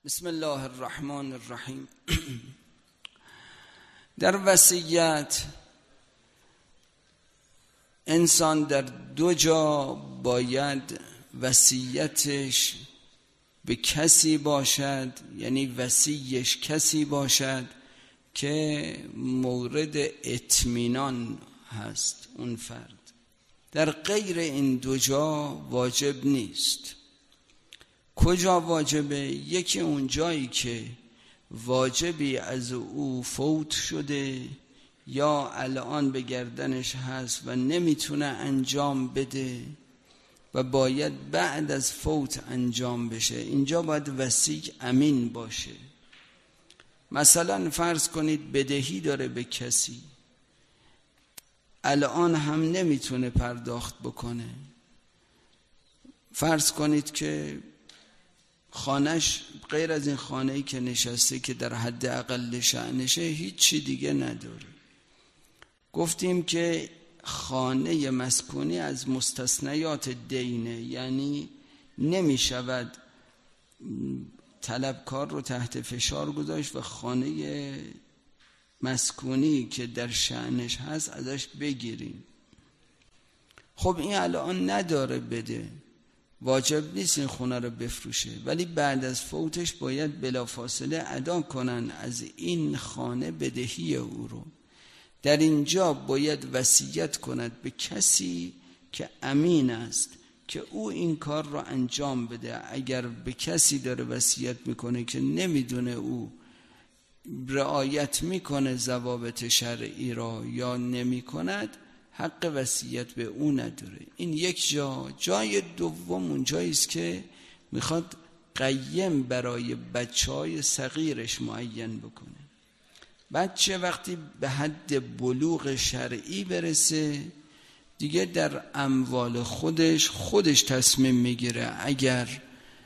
بسم الله الرحمن الرحیم. در وصیت انسان در دو جا باید وصیتش به کسی باشد، یعنی وصیش کسی باشد که مورد اطمینان هست اون فرد. در غیر این دو جا واجب نیست. کجا واجبه؟ یکی اون جایی که واجبی از او فوت شده یا الان به گردنش هست و نمیتونه انجام بده و باید بعد از فوت انجام بشه. اینجا باید وصی امین باشه. مثلا فرض کنید بدهی داره به کسی، الان هم نمیتونه پرداخت بکنه. فرض کنید که خانهش غیر از این خانه‌ای که نشسته که در حد اقل شأنشه هیچ چی دیگه نداره. گفتیم که خانه مسکونی از مستثنیات دینه، یعنی نمی شود طلبکار رو تحت فشار گذاشت و خانه مسکونی که در شأنش هست ازش بگیریم. خب این الان نداره بده، واجب نیست این خونه رو بفروشه، ولی بعد از فوتش باید بلافاصله ادا کنن از این خانه بدهی او رو. در اینجا باید وصیت کند به کسی که امین است که او این کار رو انجام بده. اگر به کسی داره وصیت میکنه که نمیدونه او رعایت میکنه ضوابط شرعی را یا نمیکند، حق وصیت به او نداره. این یک جا. جای دوم اون جایی است که میخواد قیم برای بچهای صغیرش معین بکنه. بچه وقتی به حد بلوغ شرعی برسه دیگه در اموال خودش تصمیم میگیره. اگر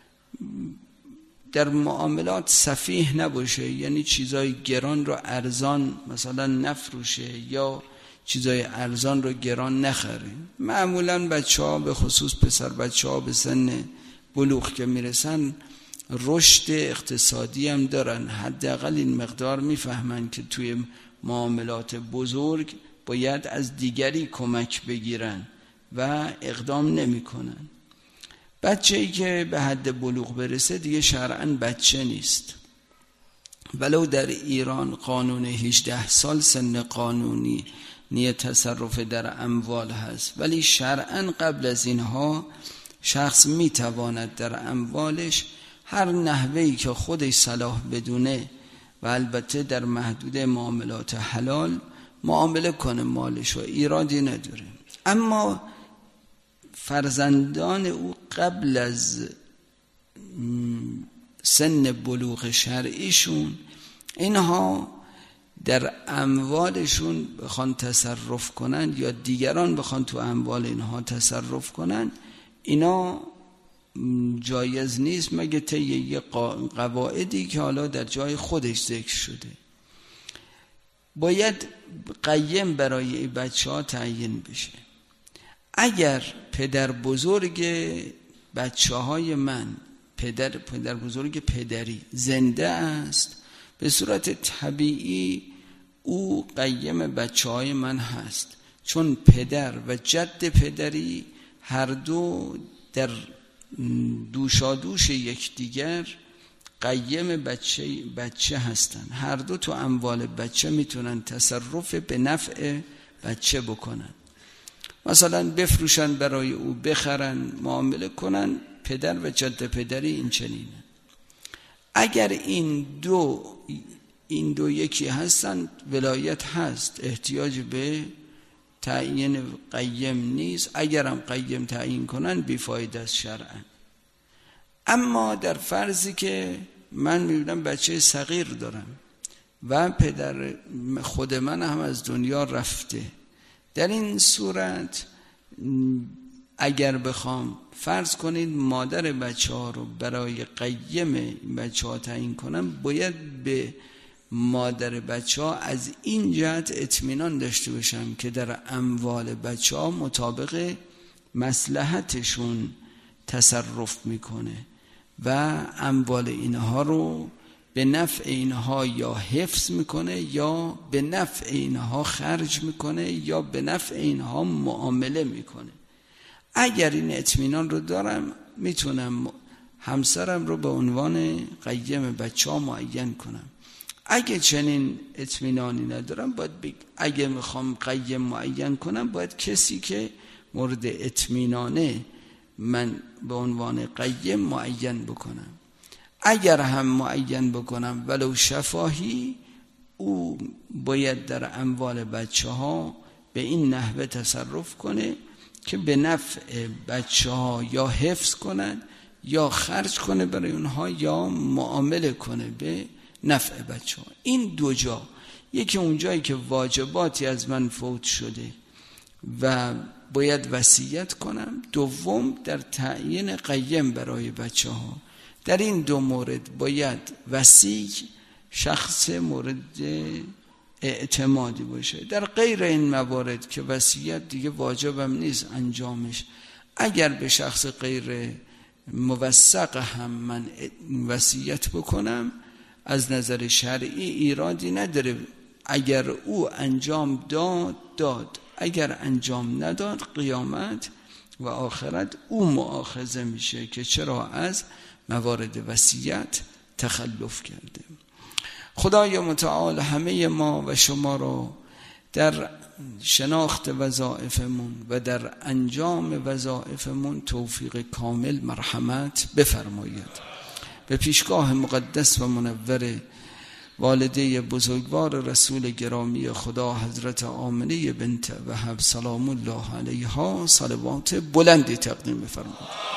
در معاملات سفیه نباشه، یعنی چیزای گران رو ارزان مثلا نفروشه یا چیزای ارزان رو گران نخره. معمولا بچه‌ها به خصوص پسر بچه‌ها به سن بلوغ که میرسن رشد اقتصادی هم دارن، حداقل این مقدار میفهمن که توی معاملات بزرگ باید از دیگری کمک بگیرن و اقدام نمیکنن. بچه‌ای که به حد بلوغ برسه دیگه شرعاً بچه نیست. ولو در ایران قانون 18 سال سن قانونی تصرف در اموال هست، ولی شرعاً قبل از اینها شخص میتواند در اموالش هر نحوهی که خودش صلاح بدونه و البته در محدود معاملات حلال معامله کنه مالش و ایرادی نداره. اما فرزندان او قبل از سن بلوغ شرعیشون اینها در اموالشون بخوان تصرف کنن یا دیگران بخوان تو اموال اینها تصرف کنن، اینا جایز نیست مگه طی یه قواعدی که حالا در جای خودش ذکر شده. باید قیم برای این بچه ها تعیین بشه. اگر پدر بزرگ بچه های من، پدر بزرگ پدری زنده است، به صورت طبیعی او قیم بچه های من هست، چون پدر و جد پدری هر دو در دوشادوش یکدیگر قیم بچه هستن. هر دو تو اموال بچه میتونن تصرف به نفع بچه بکنن، مثلا بفروشن برای او، بخرن، معامله کنن. پدر و جد پدری این چنینه. اگر این دو یکی هستن ولایت هست، احتیاج به تعیین قیم نیست. اگرم قیم تعیین کنن بیفایده است شرعا. اما در فرضی که من میبینم بچه صغیر دارم و پدر خود من هم از دنیا رفته، در این صورت اگر بخوام فرض کنید مادر بچه ها رو برای قیم بچه ها تعیین کنم، باید به مادر بچه ها از این جهت اطمینان داشته باشم که در اموال بچه ها مطابق مصلحتشون تصرف میکنه و اموال اینها رو به نفع اینها یا حفظ میکنه یا به نفع اینها خرج میکنه یا به نفع اینها معامله میکنه. اگر این اطمینان رو دارم میتونم همسرم رو به عنوان قیم بچه ها معین کنم. اگه چنین اطمینانی ندارم اگه میخوام قیم معین کنم باید کسی که مورد اطمینانه من به عنوان قیم معین بکنم. اگر هم معین بکنم ولو شفاهی، او باید در اموال بچه ها به این نحوه تصرف کنه که به نفع بچه ها یا حفظ کنن یا خرج کنه برای اونها یا معامله کنه به نفع بچه ها. این دو جا، یکی اون جایی که واجباتی از من فوت شده و باید وصیت کنم، دوم در تعیین قیم برای بچه ها. در این دو مورد باید وصی شخص مورد اعتمادی باشه. در غیر این موارد که وصیت دیگه واجبم نیست انجامش، اگر به شخص غیر موثق هم من وصیت بکنم از نظر شرعی ایرادی نداره. اگر او انجام داد، اگر انجام نداد قیامت و آخرت او مؤاخذه میشه که چرا از موارد وصیت تخلف کرده. خدای متعال همه ما و شما را در شناخت وظایفمون و در انجام وظایفمون توفیق کامل مرحمت بفرماید. به پیشگاه مقدس و منور والده بزرگوار رسول گرامی خدا حضرت آمنه بنت وهب سلام الله علیها صلوات بلندی تقدیم بفرمایید.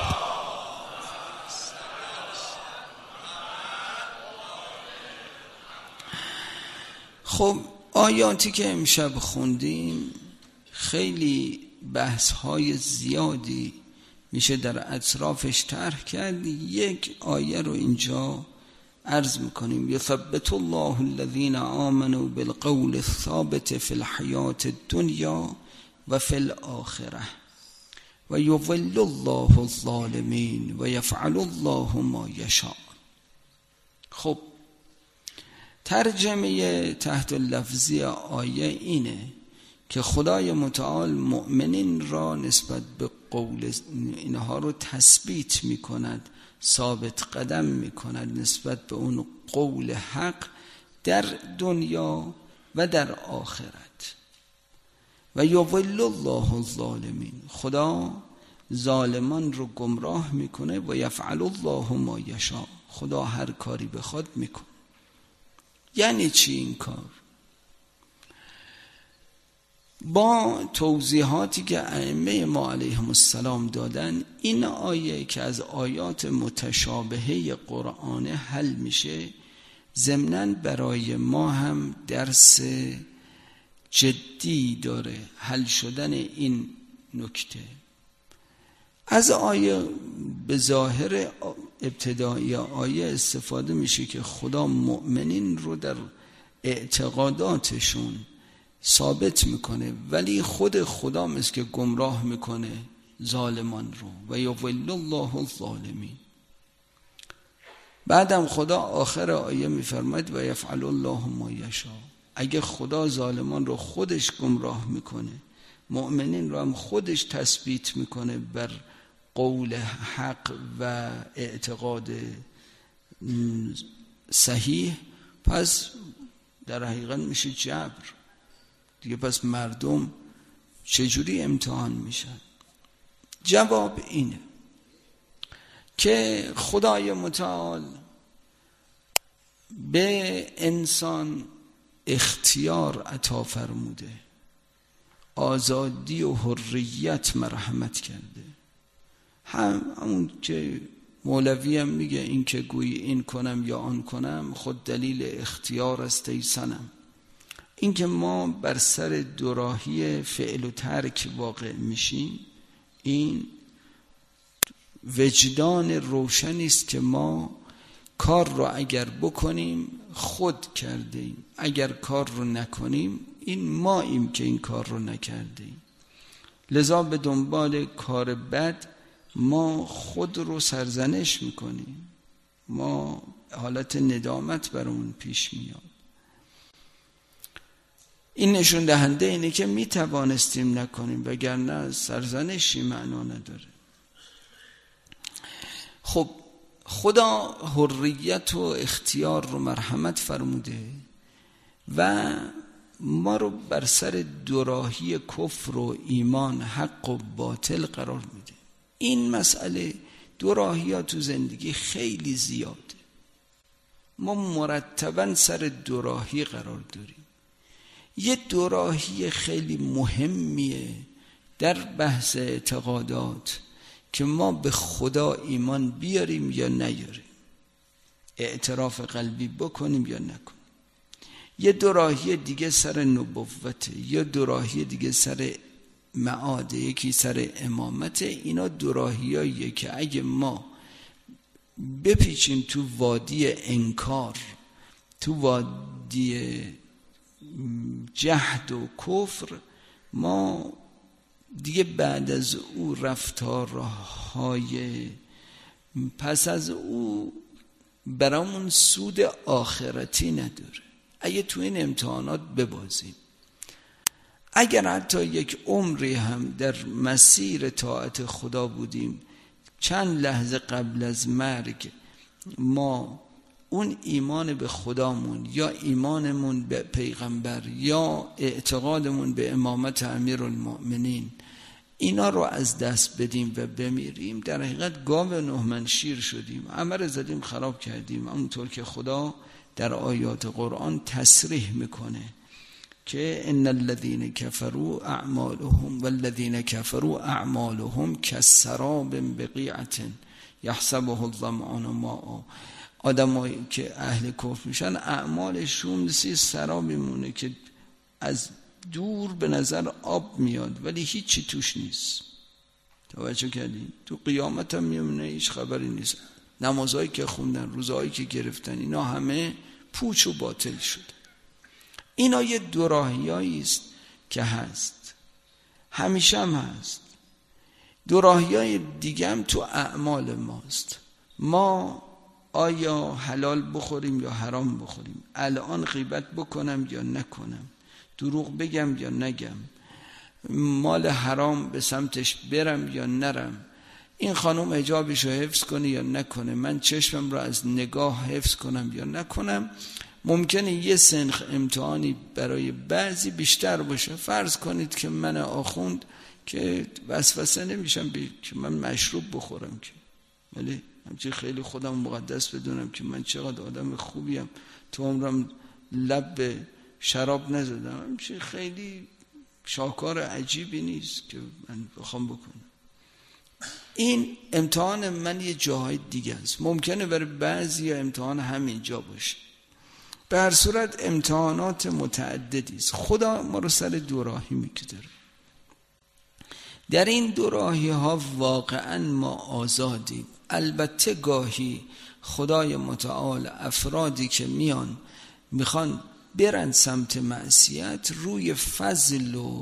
خب آیاتی که امشب خوندیم خیلی بحث‌های زیادی میشه در اطرافش طرح کرد. یک آیه رو اینجا عرض میکنیم: یثبت الله الذین آمنوا بالقول الثابت فی الحیاة الدنیا و فی الآخرة و یضل الله الظالمین و یفعل الله ما یشاء. خب ترجمه تحت اللفظی آیه اینه که خدای متعال مؤمنین را نسبت به قول اینها رو تثبیت میکند، ثابت قدم میکند نسبت به اون قول حق در دنیا و در آخرت. و یضل الله الظالمین، خدا ظالمان رو گمراه میکنه. و یفعل الله ما یشاء، خدا هر کاری بخواد میکنه. یعنی چی این کار؟ با توضیحاتی که ائمه ما علیهم السلام دادن، این آیه که از آیات متشابهه قرآن حل میشه، ضمناً برای ما هم درس جدی داره حل شدن این نکته. از آیه به ظاهر ابتدایی آیه استفاده میشه که خدا مؤمنین رو در اعتقاداتشون ثابت میکنه، ولی خود خدا مثل که گمراه میکنه ظالمان رو. و یضل الله الظالمین. بعدم خدا آخر آیه میفرماید و یفعل الله ما یشاء. اگه خدا ظالمان رو خودش گمراه میکنه، مؤمنین رو هم خودش تثبیت میکنه بر قول حق و اعتقاد صحیح، پس در حقیقت میشه جبر دیگه. پس مردم چجوری امتحان میشن؟ جواب اینه که خدای متعال به انسان اختیار عطا فرموده، آزادی و حریت مرحمت کرده. همون که مولوی هم میگه این که گویی این کنم یا آن کنم خود دلیل اختیار است ای صنم. این که ما بر سر دوراهی فعل و ترک واقع میشیم، این وجدان روشنی است که ما کار رو اگر بکنیم خود کردیم، اگر کار رو نکنیم این ماییم که این کار رو نکردیم. لذا به دنبال کار بد ما خود رو سرزنش میکنیم. ما حالت ندامت برامون پیش میاد. این نشون دهنده اینه که می توانستیم نکنیم، وگرنه سرزنشی معنا نداره. خب خدا حریت و اختیار رو مرحمت فرموده و ما رو بر سر دوراهی کفر و ایمان، حق و باطل قرار میده. این مسئله دوراهی ها تو زندگی خیلی زیاده. ما مرتباً سر دوراهی قرار داریم. یه دوراهی خیلی مهمیه در بحث اعتقادات که ما به خدا ایمان بیاریم یا نیاریم، اعتراف قلبی بکنیم یا نکنیم. یه دوراهی دیگه سر نبوته، یه دوراهی دیگه سر معاده، یکی سر امامت. اینا دوراهیاییه که اگه ما بپیچیم تو وادی انکار، تو وادی جهد و کفر، ما دیگه بعد از او رفتارهای پس از او برامون سود آخرتی نداره. اگه تو این امتحانات ببازیم، اگر حتی یک عمری هم در مسیر طاعت خدا بودیم، چند لحظه قبل از مرگ ما اون ایمان به خدامون یا ایمانمون به پیغمبر یا اعتقادمون به امامت امیرالمؤمنین، اینا رو از دست بدیم و بمیریم، در حقیقت گاو نه من شیر شدیم، عمر زدیم خراب کردیم. همونطور که خدا در آیات قرآن تصریح میکنه که ان الذين كفروا اعمالهم والذين كفروا اعمالهم كسراب بقيعة يحسبه الظمآن ماء. آدمایی که اهل کفر میشن اعمالشون مثل سراب میمونه که از دور به نظر آب میاد ولی هیچی توش نیست. توجه کردین؟ تو قیامت هم میمونه، هیچ خبری نیست. نمازهایی که خوندن، روزهایی که گرفتن، اینا همه پوچ و باطل شده. اینا یه دوراهیایی است که هست، همیشه هم هست. دوراهیای دیگه هم تو اعمال ماست. ما آیا حلال بخوریم یا حرام بخوریم، الان غیبت بکنم یا نکنم، دروغ بگم یا نگم، مال حرام به سمتش برم یا نرم، این خانم حجابش رو حفظ کنه یا نکنه، من چشمم رو از نگاه حفظ کنم یا نکنم. ممکنه یه سنخ امتحانی برای بعضی بیشتر باشه. فرض کنید که من آخوند که وسوسه نمیشم که من مشروب بخورم، که ولی همچنین خیلی خودم مقدس بدونم که من چقدر آدم خوبیم، تو عمرم لب به شراب نزدم. همچنین خیلی شاهکار عجیبی نیست که من بخوام بکنم. این امتحان من یه جاهای دیگه است. ممکنه برای بعضی امتحان همین جا باشه. به هر صورت امتحانات متعددی است. خدا ما رو سر دوراهی میگذاره. در این دوراهی ها واقعا ما آزادیم. البته گاهی خدای متعال افرادی که میخوان برن سمت معصیت، روی فضل و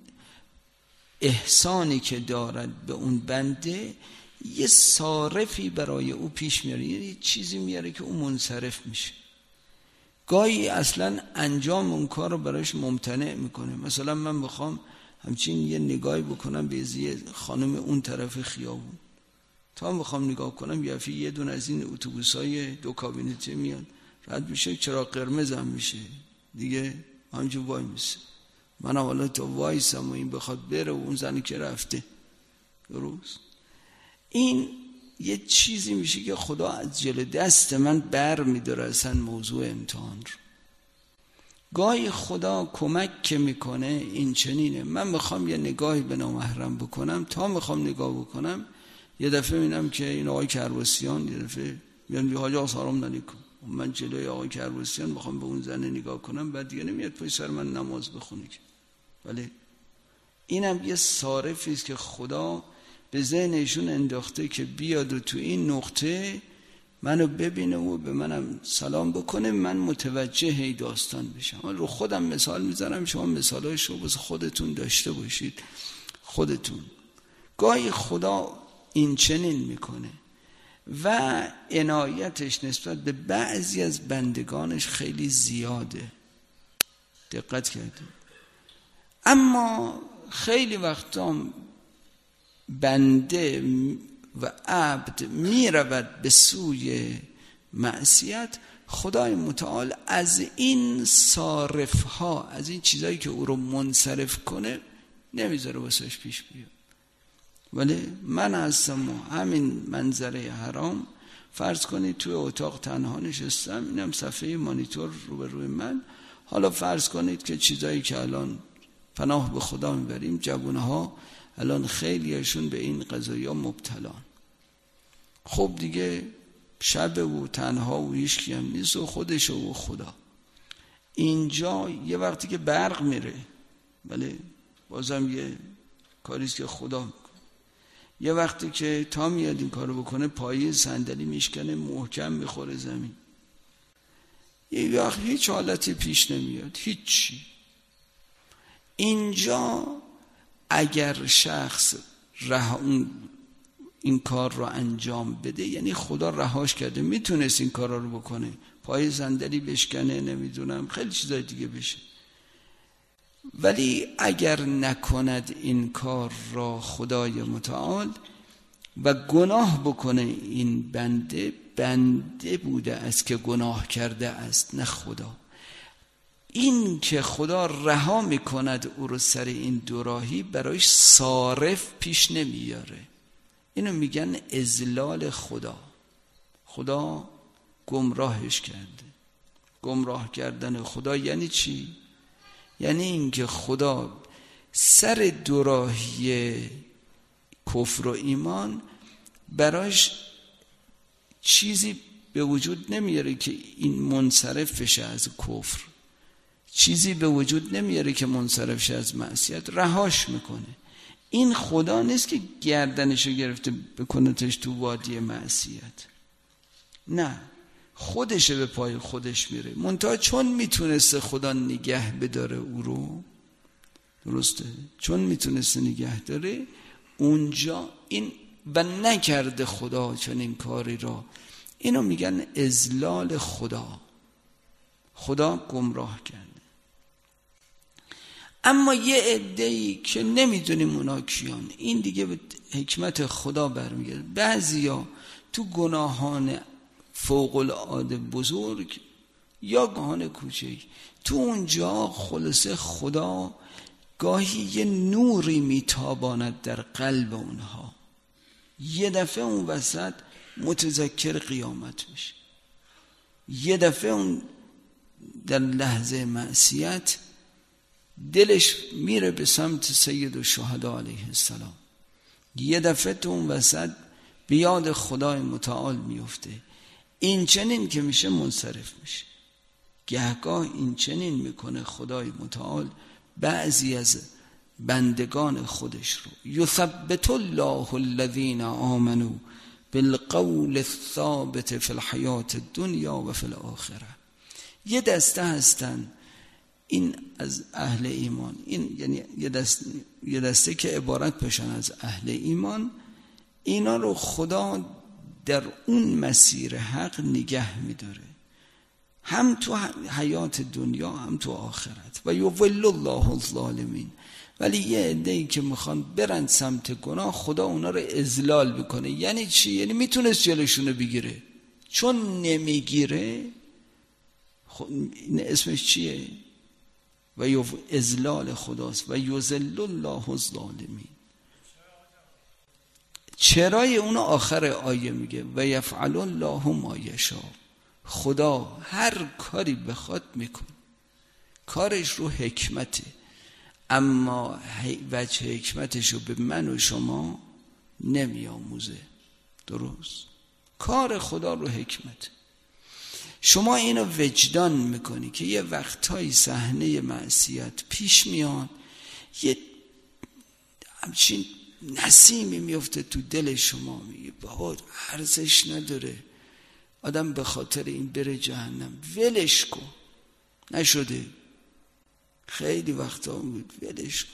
احسانی که دارد به اون بنده یه صارفی برای او پیش میاره، یه چیزی میاره که اون منصرف میشه. گاهی اصلا انجام اون کار رو برایش ممتنع میکنه. مثلا من بخوام همچین یه نگاهی بکنم به یه خانم اون طرف خیابون، تا بخوام نگاه کنم یه دون از این اتوبوسای دو کابینتی میاد، رد میشه، چراغ قرمز هم میشه دیگه، همینجور وای میشه. من حالا تا وایسم و این بخواد بره و اون زنی که رفته. درست؟ این یه چیزی میشه که خدا از جلوی دست من بر میداره اصلا موضوع امتحان رو. گاهی خدا کمک که میکنه این چنینه. من میخوام یه نگاهی به نامحرم بکنم، تا میخوام نگاه بکنم یه دفعه میبینم که این آقای کرباسیان یه دفعه میان بی حاجه آسارم نلیکن، من جلوی آقای کرباسیان میخوام به اون زنه نگاه کنم، بعد دیگه نمیاد پای سر من نماز بخونه که. ولی اینم یه صارفی است که خدا به ذهنشون انداخته که بیاد و تو این نقطه منو ببینه و به منم سلام بکنه، من متوجه داستان بشم. من رو خودم مثال میزنم، شما مثالایش رو بس خودتون داشته باشید. خودتون گاهی خدا این چنین میکنه و عنایتش نسبت به بعضی از بندگانش خیلی زیاده. دقت کردیم؟ اما خیلی وقتا بنده و عبد می رود به سوی معصیت، خدای متعال از این صارف ها، از این چیزایی که او رو منصرف کنه نمیذاره واسش پیش بیاد. ولی من هستم و همین منظره حرام، فرض کنید توی اتاق تنها نشستم، اینم صفحه مانیتور روبروی من، حالا فرض کنید که چیزایی که الان پناه به خدا میبریم، جوانها الان خیلیشون به این قضایا مبتلان. خب دیگه شب و تنها و هیچکی هم نیست و خودش و خدا. اینجا یه وقتی که برق میره، بله بازم یه کاریست که خدا میکنه. یه وقتی که تا میاد این کارو بکنه پایه صندلی میشکنه، محکم میخوره زمین. یه وقت هیچ حالتی پیش نمیاد، هیچی. اینجا اگر شخص این کار رو انجام بده، یعنی خدا رهاش کرده، میتونست این کار رو بکنه، پای صندلی بشکنه، نمیدونم خیلی چیزای دیگه بشه. ولی اگر نکند این کار را خدای متعال و گناه بکنه، این بنده بوده است که گناه کرده است، نه خدا. این که خدا رها میکند او رو سر این دوراهی، برایش صارف پیش نمیاره. اینو میگن اذلال خدا. خدا گمراهش کرده. گمراه کردن خدا یعنی چی؟ یعنی اینکه خدا سر دوراهی کفر و ایمان برایش چیزی به وجود نمیاره که این منصرف بشه از کفر، چیزی به وجود نمیاره که منصرف شه از معصیت، رهاش میکنه. این خدا نیست که گردنشو گرفته بکنتش تو وادی معصیت، نه، خودشه به پای خودش میره. منتها چون میتونسته خدا نگه بداره او رو، درسته، چون میتونسته نگه داره اونجا این و نکرده خدا چون این کاری را، اینو میگن اذلال خدا. خدا گمراه کرده. اما یه عده‌ای که نمیدونیم اونا کیان، این دیگه به حکمت خدا برمیگرده. بعضیا تو گناهان فوق العاده بزرگ یا گناهان کوچک، تو اونجا خلاصه خدا گاهی یه نوری میتاباند در قلب اونها، یه دفعه اون وسط متذکر قیامت میشه، یه دفعه اون در لحظه معصیت دلش میره به سمت سید الشهدا علیه السلام، یه دفعه تو اون وسط به یاد خدای متعال میفته. این چنین که میشه منصرف میشه. گهگاه این چنین میکنه خدای متعال بعضی از بندگان خودش رو. یثبت الله الذین آمنوا بالقول الثابت فی الحیات الدنیا و فی الاخره. یه دسته هستن این از اهل ایمان، این یعنی یه دسته که عبارت بشن از اهل ایمان، اینا رو خدا در اون مسیر حق نگه میداره، هم تو حیات دنیا هم تو آخرت. و یضل الله الظالمین. ولی یه عده‌ای که میخوان برن سمت گناه، خدا اونا رو اذلال بکنه. یعنی چی؟ یعنی میتونست جلوشونو بگیره، چون نمیگیره این اسمش چیه؟ و اذلال خداست. و یذل الله الظالمین. چرای اونو آخر آیه میگه و یفعل الله ما یشاء. خدا هر کاری بخواد میکنه، کارش رو حکمته، اما وجه حکمتشو به من و شما نمیاموزه. درست؟ کار خدا رو حکمته. شما اینو وجدان میکنی که یه وقتایی صحنه معصیت پیش میاد، یه همچین نسیمی میفته تو دل شما، میگه بابا ارزش نداره آدم به خاطر این بره جهنم، ولش کن. نشده خیلی وقتا بود، ولش کن.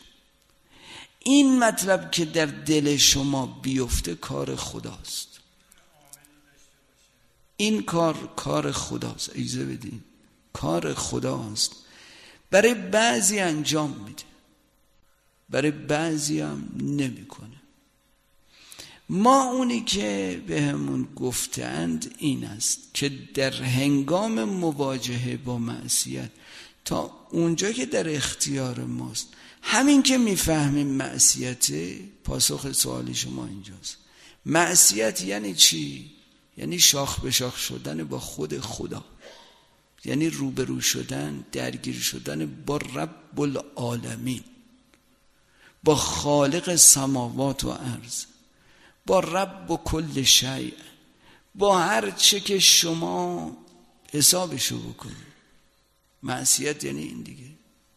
این مطلب که در دل شما بیفته کار خداست. این کار خداست. اجازه بدین، کار خداست. برای بعضی انجام میده، برای بعضی هم نمیکنه. ما اونی که به همون گفتند این است که در هنگام مواجهه با معصیت، تا اونجا که در اختیار ماست، همین که میفهمیم معصیته، پاسخ سوال شما اینجاست. معصیت یعنی چی؟ یعنی شاخ به شاخ شدن با خود خدا، یعنی روبرو شدن، درگیر شدن با رب العالمین، با خالق سماوات و ارض، با رب و کل شیء، با هر چه که شما حسابشو بکنید. معصیت یعنی این دیگه.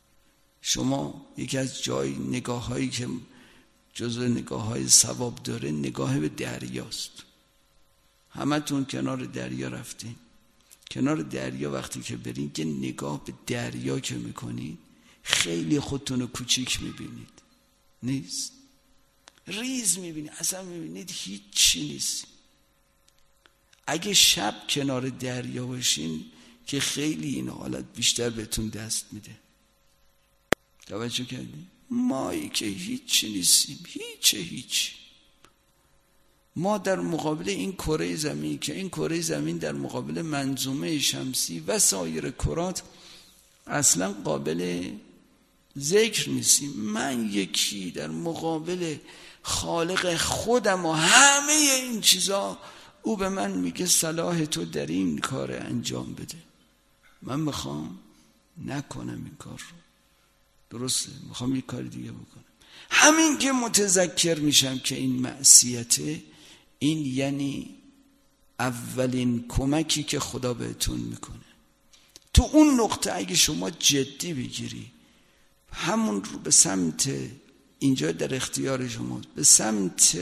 شما یکی از جای نگاه هایی که جزو نگاه های ثواب داره، نگاه به دریاست. همه تون کنار دریا رفتین. کنار دریا وقتی که برین که نگاه به دریا که میکنید، خیلی خودتون رو کوچیک میبینید. نیست؟ ریز میبینید، اصلا میبینید هیچی نیست. اگه شب کنار دریا باشین که خیلی این حالت بیشتر بهتون دست میده. توجه کردین؟ مایی که هیچی نیستیم، هیچ. ما در مقابل این کره زمین، که این کره زمین در مقابل منظومه شمسی و سایر کرات اصلا قابل ذکر نیستیم. من یکی در مقابل خالق خودم و همه این چیزا، او به من میگه صلاح تو در این کار انجام بده. من میخوام نکنم این کار رو. درسته، میخوام یک کار دیگه بکنم. همین که متذکر میشم که این معصیته، این یعنی اولین کمکی که خدا بهتون میکنه. تو اون نقطه اگه شما جدی بگیری، همون رو به سمت، اینجا در اختیار شما، به سمت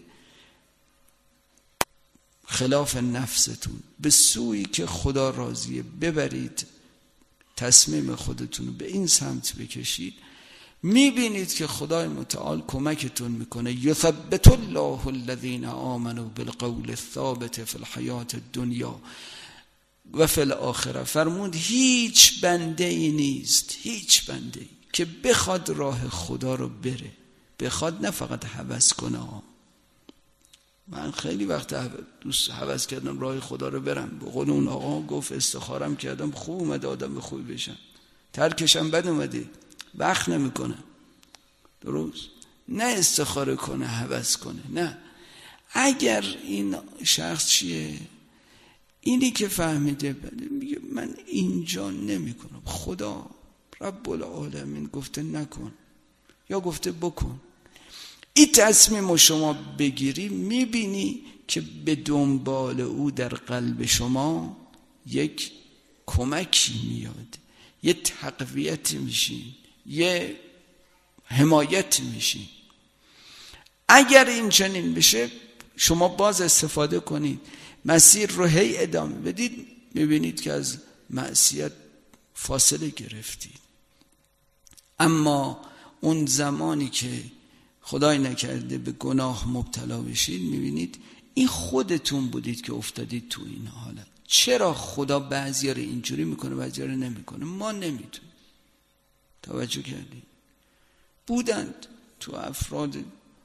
خلاف نفستون، به سویی که خدا راضیه ببرید، تصمیم خودتون رو به این سمت بکشید، میبینید که خدای متعال کمکتون میکنه. یثبت الله الذین آمنوا بالقول الثابت فی الحیات الدنیا و فی الاخره. فرمود هیچ بنده ای نیست، هیچ بنده ای که بخواد راه خدا رو بره، بخواد، نه فقط هوس کنه. من خیلی وقت دوست هوس کردم راه خدا رو برم، به قول اون آقا گفت استخارم کردم، خوب اومده آدم خوبی بشم، ترکشم بد اومده، وقت نمیکنه. درست؟ نه استخاره کنه، هوس کنه، نه. اگر این شخص چیه؟ اینی که فهمیده میگه من اینجا نمیکنم، خدا رب العالمین گفته نکن یا گفته بکن. این تصمیم رو شما بگیری، میبینی که به دنبال او در قلب شما یک کمکی میاد، یه تقویت میشین، یه حمایت میشین. اگر این چنین بشه، شما باز استفاده کنید، مسیر رو هی ادامه بدید، میبینید که از معصیت فاصله گرفتید. اما اون زمانی که خدای نکرده به گناه مبتلا بشید، میبینید این خودتون بودید که افتادید تو این حالت. چرا خدا بعضی رو اینجوری میکنه بعضی رو نمیکنه؟ ما نمیتونیم. توجه کردید؟ بودند تو افراد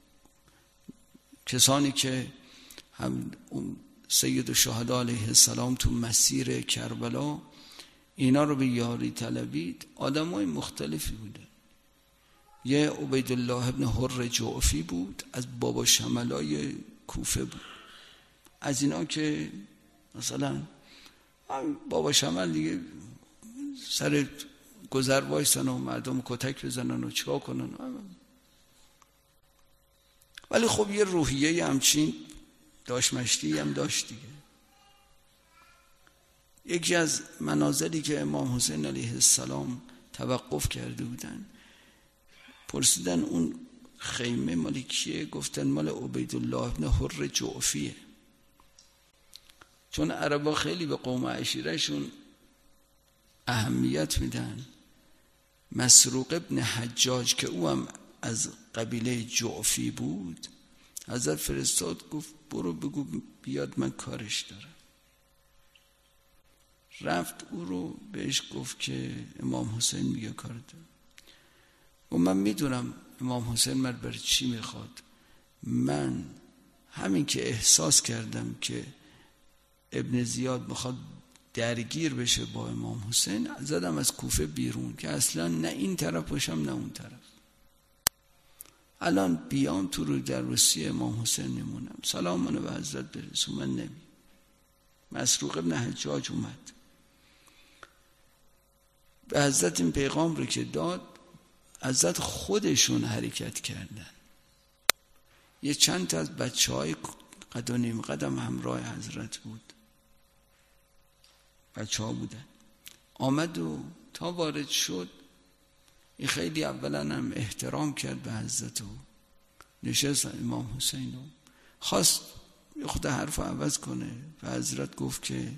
کسانی که هم سید الشهدا علیه السلام تو مسیر کربلا اینا رو به یاری طلبید، آدمای مختلفی بوده. یه عبیدالله ابن حر جعفی بود، از بابا شملای کوفه بود. از اینا که مثلا بابا شمل دیگه سر گذر وایسن و مردم کتک بزنن و چیکار کنن، ولی خب یه روحیه همچین داشت، مشتی هم داشت دیگه. یکی از منازلی که امام حسین علیه السلام توقف کرده بودن، پرسیدن اون خیمه مالی کیه؟ گفتن مال عبیدالله ابن حر جعفیه. چون عربا خیلی به قوم عشیرهشون اهمیت میدن. مسروق ابن حجاج که او هم از قبیله جعفی بود، حضرت فرستاد گفت برو بگو بیاد من کارش دارم. رفت او رو بهش گفت که امام حسین میگه کار داره و من میدونم امام حسین من برای چی میخواد. من همین که احساس کردم که ابن زیاد میخواد درگیر بشه با امام حسین، زدم از کوفه بیرون که اصلا نه این طرف باشم نه اون طرف. الان بیام تو رو در روسیه امام حسین میمونم، سلام منو به حضرت برسون، من نمی. مسروق ابن حجاج اومد به حضرت این پیغام رو که داد، حضرت خودشون حرکت کردن. یه چند تا از بچه‌های قد و نیم قدم همراه حضرت بود، بچه‌ها بودن. آمد و تا وارد شد این خیلی اولا هم احترام کرد به حضرت و نشست امام حسین و خواست خود حرف عوض کنه و حضرت گفت که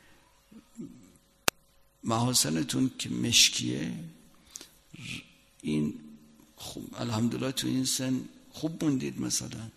محاسنتون که مشکیه، این خوب الحمدلله تو این سن خوب موندید، مثلا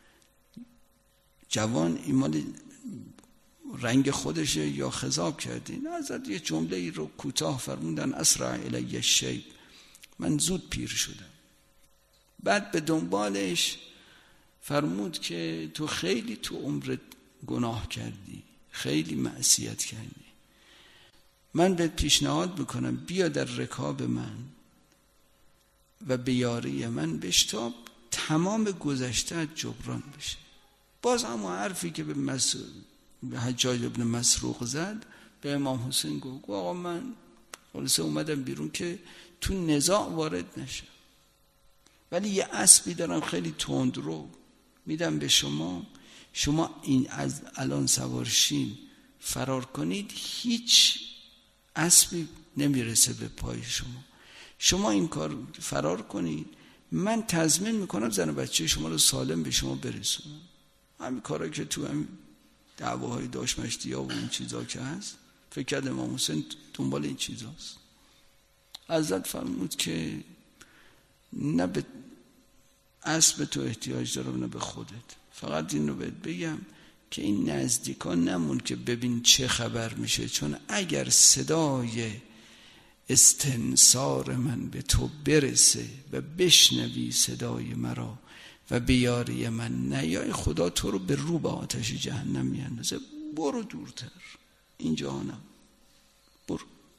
جوان این مال رنگ خودشه یا خضاب کردین. حضرت یه جمله ای رو کوتاه فرمودن، اسرع الی الشیب، من زود پیر شدم. بعد به دنبالش فرمود که تو خیلی تو عمرت گناه کردی، خیلی معصیت کردی، من بهت پیشنهاد میکنم بیا در رکاب من و به یاری من بشتاب، تمام گذشته جبران بشه. باز همون حرفی که به حجاج ابن مسروق زد به امام حسین گفت آقا من خلاصه اومدم بیرون که تو نزاع وارد نشم، ولی یه اسبی دارم خیلی تندرو میدم به شما این از الان سوارشین فرار کنید، هیچ اسبی نمیرسه به پای شما این کار فرار کنید، من تضمین میکنم زن و بچه شما رو سالم به شما برسونم. همین کارا که تو هم دعواهای داشمشتیا و این چیزا که هست، فکر کرد امام حسین دنبال این چیزاست. حضرت فرمود که نه به اسب تو احتیاج دارم نه به خودت، فقط این رو بهت بگم که این نزدیکان نمون که ببین چه خبر میشه، چون اگر صدای استنصار من به تو برسه و بشنوی صدای مرا و به یاری من نیای، خدا تو رو به رو به آتش جهنم میاندازه. برو دورتر، اینجا نم، برو.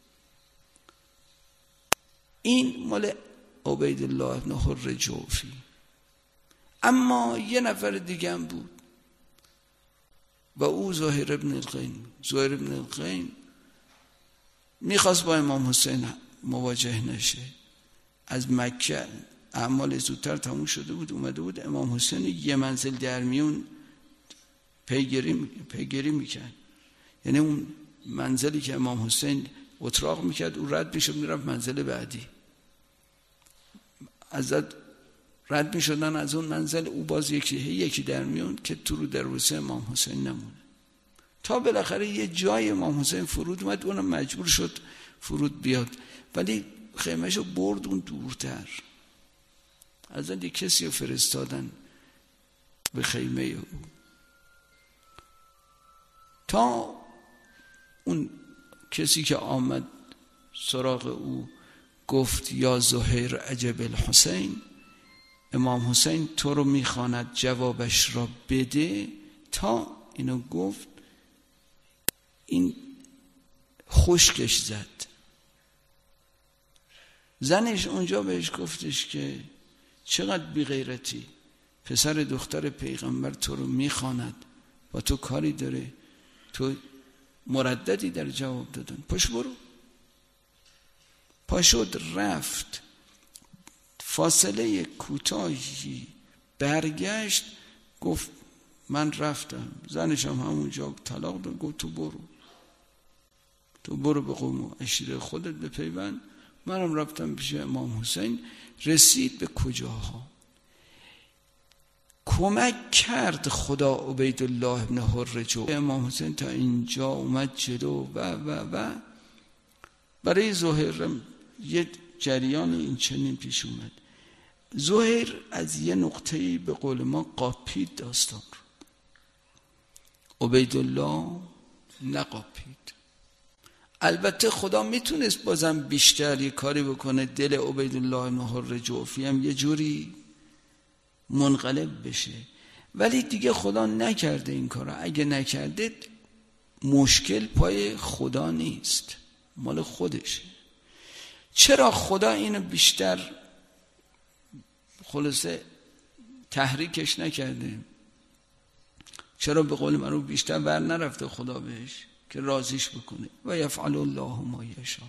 این مال عبیدالله ابن حر جوفی. اما یه نفر دیگه هم بود و او زهیر ابن القین. زهیر ابن القین میخواست با امام حسین مواجه نشه، از مکه اعمال زودتر تموم شده بود، اومده بود امام حسین یه منزل در میون پیگیری میکرد، یعنی اون منزلی که امام حسین اتراق میکرد او رد میشد میرفت منزل بعدی، ازت رد میشدن از اون منزل، او باز یکی در میون که تو رو دروسه امام حسین نمونه، تا بالاخره یه جای امام حسین فرود اومد، اونم مجبور شد فرود بیاد، ولی خیمهشو برد اون دورتر. از اون کسی رو فرستادن به خیمه او تا اون کسی که آمد سراغ او گفت یا زهیر عجب الحسین، امام حسین تو رو میخواند جوابش را بده. تا اینو گفت این خشکش زد. زنش اونجا بهش گفتش که چقدر بی غیرتی، پسر دختر پیغمبر تو رو میخواند، با تو کاری داره، تو مرددی در جواب دادن، پاش برو. پاشد رفت، فاصله کوتاهی برگشت، گفت من رفتم. زنش هم همونجا طلاق داد، گفت تو برو به قوم و عشیره خودت بپیوند. منم رفتم پیش امام حسین. رسید به کجاها؟ کمک کرد خدا عبیدالله ابن حر جوفی. امام حسین تا اینجا اومد جلو و برای زهیر یه جریان این چنین پیش اومد. زهیر از یه نقطه‌ای به قول ما قاپید داستان رو، عبیدالله نقاپید. البته خدا میتونست بازم بیشتر یه کاری بکنه، دل عبیدالله بن حر جوفی هم یه جوری منقلب بشه، ولی دیگه خدا نکرده این کارو. اگه نکرده مشکل پای خدا نیست، مال خودشه. چرا خدا اینو بیشتر خلاصه تحریکش نکرده؟ چرا به قول من رو بیشتر بر نرفته خدا بهش که راضیش بکنه؟ و یفعل الله ما یشاء.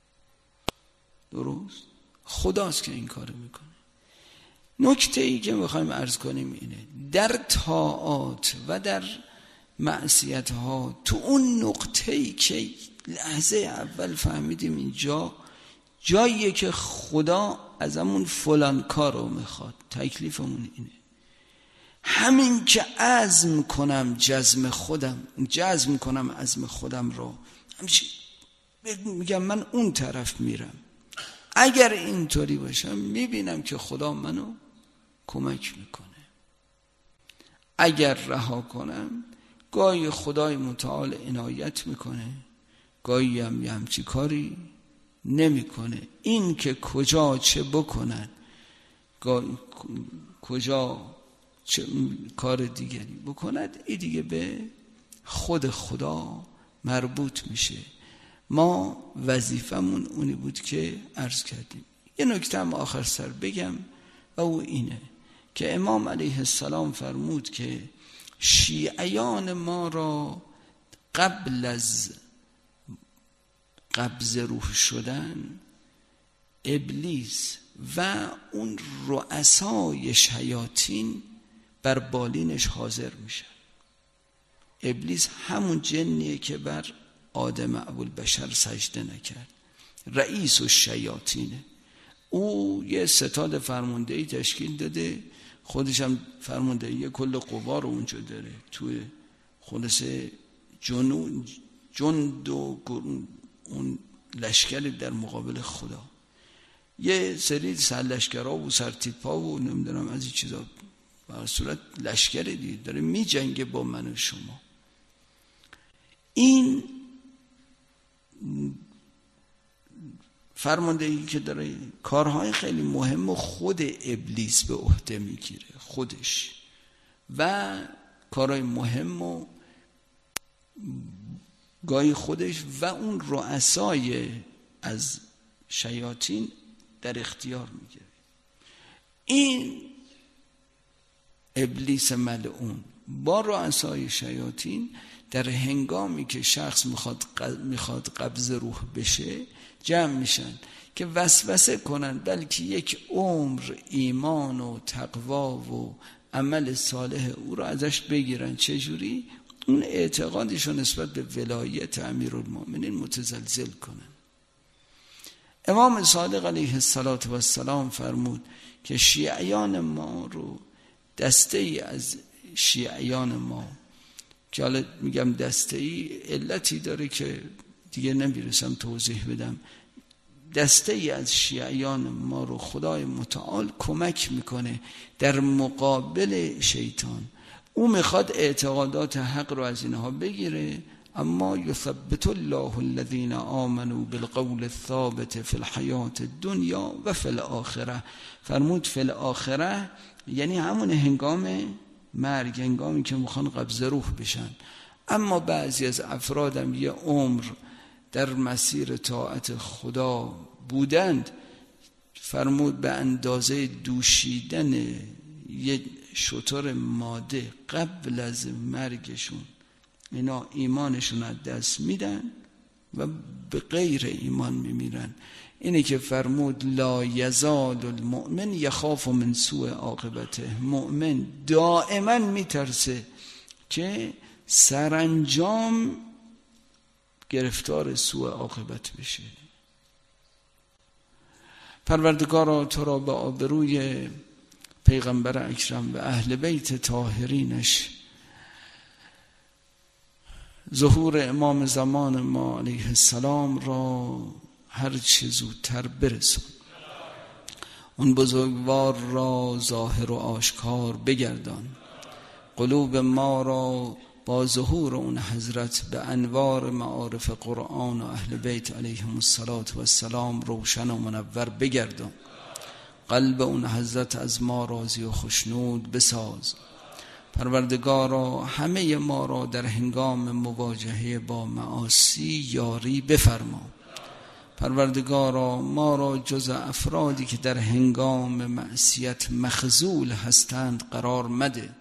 درست؟ خداست که این کارو میکنه. نکته ای که میخوایم عرض کنیم اینه، در طاعات و در معصیت ها تو اون نقطه ای که لحظه اول فهمیدیم اینجا جاییه که خدا ازمون فلان کارو میخواد، تکلیفمون اینه، همین که عزم کنم عزم خودم رو همچین میگم من اون طرف میرم، اگر اینطوری باشم میبینم که خدا منو کمک میکنه. اگر رها کنم گاهی خدای متعال عنایت میکنه، گاهی هم یه همچی کاری نمیکنه. این که کجا چه بکنن، کجا چه کار دیگری بکند، این دیگه به خود خدا مربوط میشه. ما وظیفمون اونی بود که عرض کردیم. یه نکته هم آخر سر بگم و او اینه که امام علیه السلام فرمود که شیعیان ما را قبل از قبض روح شدن ابلیس و اون رؤسای شیاطین بر بالینش حاضر میشن. ابلیس همون جنیه که بر آدم ابوالبشر سجده نکرد، رئیس الشیاطینه. او یه ستاد فرماندهی تشکیل داده، خودش هم فرماندهی کل قوا رو اونجا داره، توی خلاصه جند و اون لشکری در مقابل خدا، یه سری سرلشکرها و سرتیپا و نمیدونم از این چیزا، به صورت لشکری دیگه داره می جنگه با من و شما. این فرماندهی که داره کارهای خیلی مهم و خود ابلیس به عهده میگیره خودش، و کارهای مهم و گاهی خودش و اون رؤسای از شیاطین در اختیار میگیره. این ابلیس ملعون با رؤسای شیاطین در هنگامی که شخص میخواد قبض روح بشه جمع میشن که وسوسه کنن، بلکه یک عمر ایمان و تقوا و عمل صالح او رو ازش بگیرن. چجوری؟ اون اعتقادش رو نسبت به ولایت امیرالمومنین متزلزل کنن. امام صادق علیه السلام فرمود که شیعیان ما رو، دسته ای از شیعیان ما که حالا میگم دسته ای علتی داره که دیگه نمیرسم توضیح بدم، دسته ای از شیعیان ما رو خدای متعال کمک میکنه در مقابل شیطان. او میخواد اعتقادات حق رو از اینها بگیره، اما یثبت الله الذین آمنوا بالقول الثابت فی الحیات الدنیا و فی الاخره. فرمود فی الاخره یعنی همون هنگام مرگ، هنگامی که میخوان قبض روح بشن. اما بعضی از افرادم یه عمر در مسیر طاعت خدا بودند، فرمود به اندازه دوشیدن یه شتر ماده قبل از مرگشون اینا ایمانشون از دست میدن و به غیر ایمان میمیرن. اینه که فرمود لا یزال المؤمن یخاف من سوء عاقبته. مؤمن دائما میترسه که سرانجام گرفتار سوء عاقبت بشه. پروردگارا تو را به آبروی پیغمبر اکرم و اهل بیت طاهرینش ظهور امام زمان ما علیه السلام را هر چه زودتر برسون. اون بزرگوار را ظاهر و آشکار بگردان. قلوب ما را با ظهور اون حضرت به انوار معارف قرآن و اهل بیت علیهم السلام روشن و منور بگردان. قلب اون حضرت از ما راضی و خشنود بساز. پروردگارا همه ما را در هنگام مواجهه با معاصی یاری بفرما. پروردگارا ما را جز افرادی که در هنگام معصیت مخذول هستند قرار مده.